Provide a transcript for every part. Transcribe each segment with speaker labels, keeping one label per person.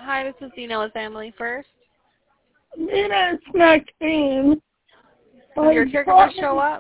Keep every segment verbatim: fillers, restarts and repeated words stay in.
Speaker 1: Hi, this is Dina with Family First.
Speaker 2: Nina, it's Maxine.
Speaker 1: Did your caregiver show up?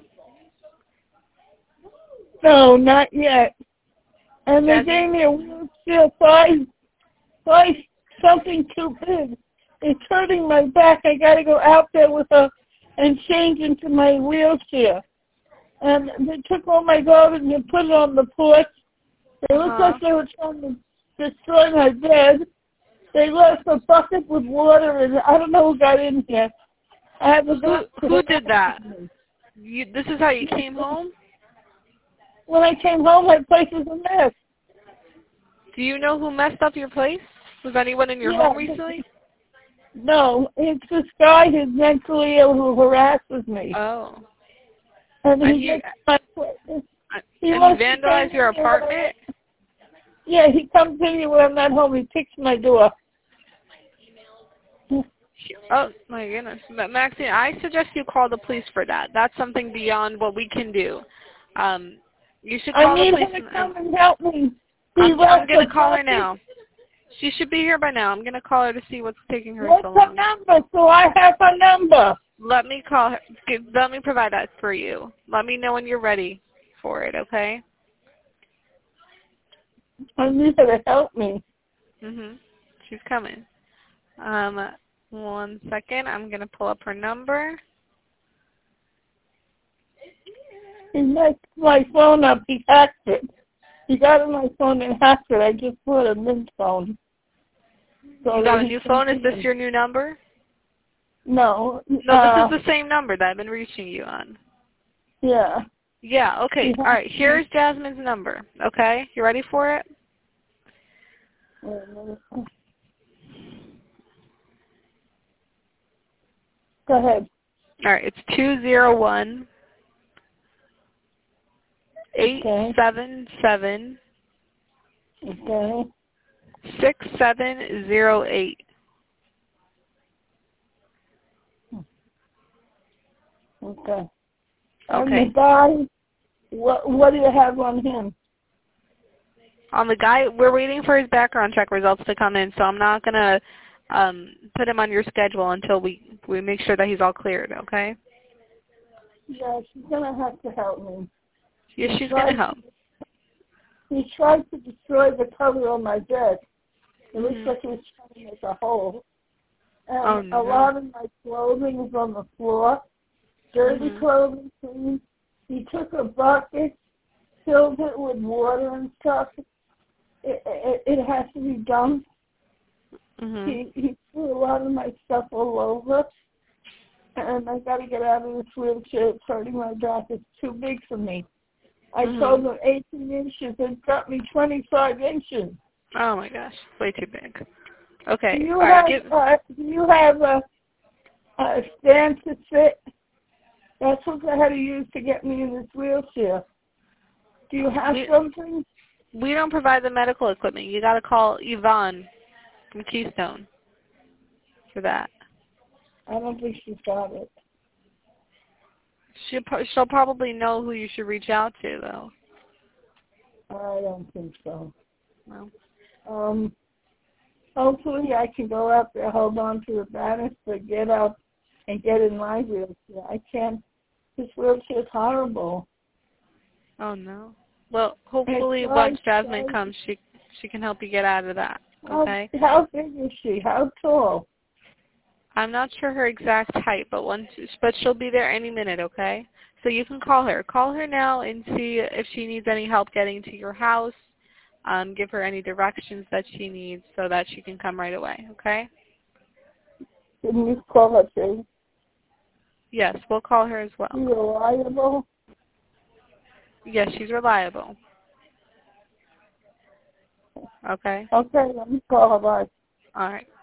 Speaker 2: No, not yet. And they
Speaker 1: Jesse?
Speaker 2: gave me a wheelchair size, size something too big. It's hurting my back. I got to go out there with her and change into my wheelchair. And they took all my garbage and put it on the porch. They looked
Speaker 1: Uh-huh.
Speaker 2: like they were trying to destroy my bed. They left a bucket with water, and I don't know who got in here. I have a
Speaker 1: Who, who did that? You, this is how you came home?
Speaker 2: When I came home, my place was a mess.
Speaker 1: Do you know who messed up your place? Was anyone in your
Speaker 2: Yeah.
Speaker 1: home recently?
Speaker 2: No, it's this guy who's mentally ill who harasses me.
Speaker 1: Oh.
Speaker 2: And he
Speaker 1: And you,
Speaker 2: gets my place.
Speaker 1: and
Speaker 2: He
Speaker 1: he
Speaker 2: wants to
Speaker 1: vandalized
Speaker 2: take
Speaker 1: your
Speaker 2: me
Speaker 1: apartment?
Speaker 2: away. Yeah, he comes in here when I'm not home. He picks my door.
Speaker 1: Oh, my goodness. But Maxine, I suggest you call the police for that. That's something beyond what we can do. Um, you should call
Speaker 2: I need
Speaker 1: the police.
Speaker 2: him to
Speaker 1: And,
Speaker 2: come and help me. He
Speaker 1: I'm, I'm
Speaker 2: left
Speaker 1: going
Speaker 2: the
Speaker 1: to call her
Speaker 2: bucket.
Speaker 1: now. She should be here by now. I'm going to call her to see what's taking her
Speaker 2: What's
Speaker 1: so
Speaker 2: her
Speaker 1: long.
Speaker 2: number? So I have her number.
Speaker 1: Let me call her. Give, let me provide that for you. Let me know when you're ready for it, okay?
Speaker 2: I need her to help me.
Speaker 1: Mhm. She's coming. Um, one second. I'm gonna pull up her number.
Speaker 2: He messed my phone up. He hacked it. He got on my phone and hacked it. I just bought a mint phone. So
Speaker 1: You got a
Speaker 2: he
Speaker 1: new
Speaker 2: can
Speaker 1: phone? Is
Speaker 2: see
Speaker 1: this
Speaker 2: him.
Speaker 1: your new number?
Speaker 2: No.
Speaker 1: No,
Speaker 2: uh,
Speaker 1: this is the same number that I've been reaching you on.
Speaker 2: Yeah.
Speaker 1: Yeah. Okay.
Speaker 2: He
Speaker 1: All right. Here's Jasmine's number. Okay. You ready for it?
Speaker 2: Go ahead.
Speaker 1: All right. It's two zero one eight seven seven
Speaker 2: Okay.
Speaker 1: six seven zero eight.
Speaker 2: Okay.
Speaker 1: Okay.
Speaker 2: And the guy, what what do you have on him?
Speaker 1: On the guy, we're waiting for his background check results to come in, so I'm not gonna um, put him on your schedule until we we make sure that he's all cleared. Okay?
Speaker 2: Yeah, she's gonna have to help me.
Speaker 1: Yeah,
Speaker 2: He
Speaker 1: she's
Speaker 2: tried
Speaker 1: gonna help.
Speaker 2: to- He tried to destroy the cover on my bed. It looks
Speaker 1: Mhm.
Speaker 2: like he was trying to make a hole. And
Speaker 1: Oh
Speaker 2: a
Speaker 1: no.
Speaker 2: lot of my clothing is on the floor. Dirty
Speaker 1: Mhm.
Speaker 2: clothing, clean. He took a bucket, filled it with water and stuff. It, it, it has to be dumped.
Speaker 1: Mhm.
Speaker 2: He, he threw a lot of my stuff all over. And I got to get out of this wheelchair. It's hurting my back. It's too big for me. I
Speaker 1: Mhm.
Speaker 2: told them eighteen inches. It got me twenty-five inches.
Speaker 1: Oh my gosh, way too big. Okay.
Speaker 2: Do you
Speaker 1: All right.
Speaker 2: have
Speaker 1: Give,
Speaker 2: uh, do you have a, a stand to sit? That's what I had to use to get me in this wheelchair. Do you have
Speaker 1: we,
Speaker 2: something?
Speaker 1: we don't provide the medical equipment. You got to call Yvonne from Keystone for that.
Speaker 2: I don't think she's got it.
Speaker 1: She'll, pro- she'll probably know who you should reach out to, though.
Speaker 2: I don't think so.
Speaker 1: No.
Speaker 2: Um, hopefully I can go out there, hold on to the banister, get up, and get in my wheelchair. I can't. This wheelchair is horrible.
Speaker 1: Oh no. Well, hopefully
Speaker 2: It's
Speaker 1: once
Speaker 2: like,
Speaker 1: Jasmine
Speaker 2: like,
Speaker 1: comes, she she can help you get out of that.
Speaker 2: how,
Speaker 1: Okay.
Speaker 2: how big is she? How tall?
Speaker 1: I'm not sure her exact height, but once but she'll be there any minute. Okay. So you can call her. Call her now and see if she needs any help getting to your house. Um, give her any directions that she needs so that she can come right away. Okay.
Speaker 2: Can you call her too?
Speaker 1: Yes, we'll call her as
Speaker 2: She's
Speaker 1: well.
Speaker 2: reliable.
Speaker 1: Yes, she's reliable. Okay.
Speaker 2: Okay, let me call her. Bye.
Speaker 1: All right.